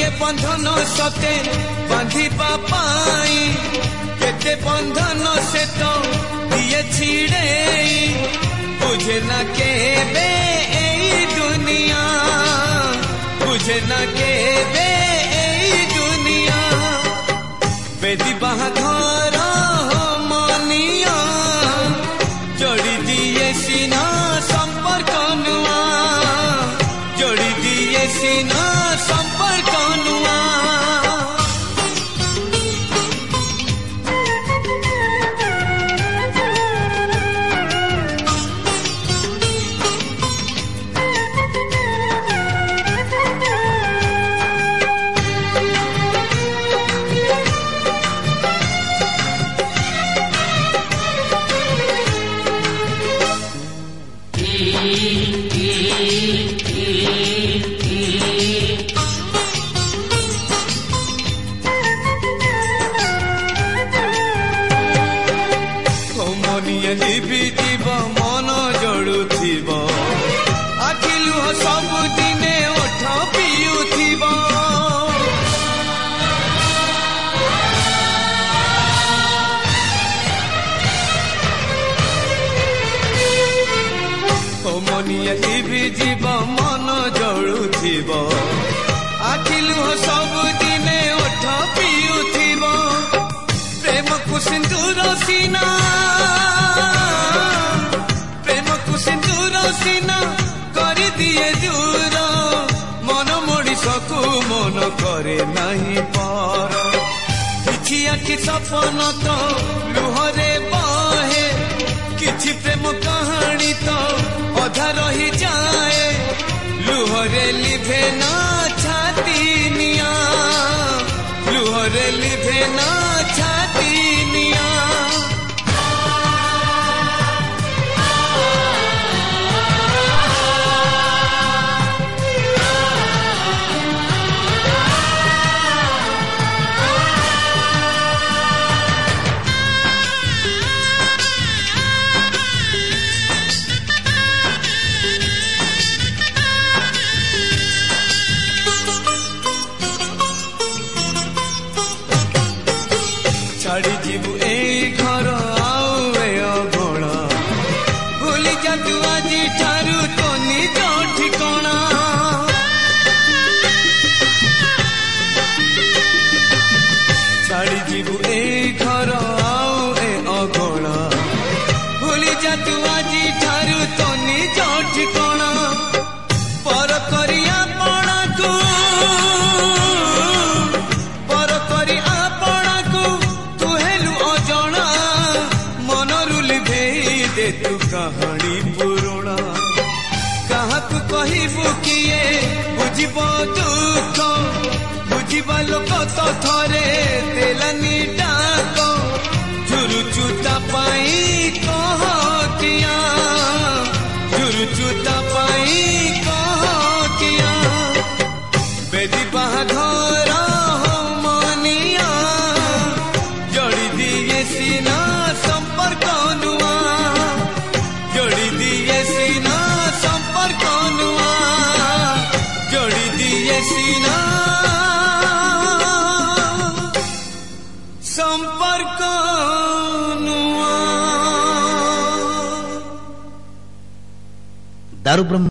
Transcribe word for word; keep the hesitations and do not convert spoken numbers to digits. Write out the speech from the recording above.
बंधन सते बांधिबा पाई केते बंधन से तो दिए छिड़े बुझे न केबे एई दुनिया बुझे न केबे एई दुनिया बेदी बाहाघर मनिया जोड़ी दिए सीना संपर्क नुआ जोड़ी दिए सीना संपर्क नुआ मन जड़ुब आखिलु सब दिने ओठ पियुब मनिया भी जीव मन जड़ुब आखिलु सब दिने ओठ पियुब प्रेम को सिंदूर सीना सीना करी दिए दूर मन मଣିषକୁ मन करे नहीं पर किछि आखि सपन तो लुहरे बहे किछि प्रेम कहानी तो अधा रही जाए लुहरे लिभे ना छाती निया लुहरे लिभे ना छाती निया छाड़ी जीवु ए घर आउ ए अगणा भूली जा तू आज ठारू तो निज ठिकाना छाड़ी जीवु ए घर आउ ए अगणा भूली जा तू आज ठारू तो निज ठिकाना पर करिया पणा को पर करी तू कहानी पुराणा कहा तू कहबू किए बुझब दुख बुझा लोक तो थरे देलानी डाक झुरुचुता पाई कह किया झुरुचुता पाई कह किया बेदी बाहाघर मनिया जोड़ी दिए सीना संपर्क नुआ जोड़ी दिए सीना संपर्क नुआ जोड़ी दिए सीना संपर्क नुआ। दारू ब्रह्म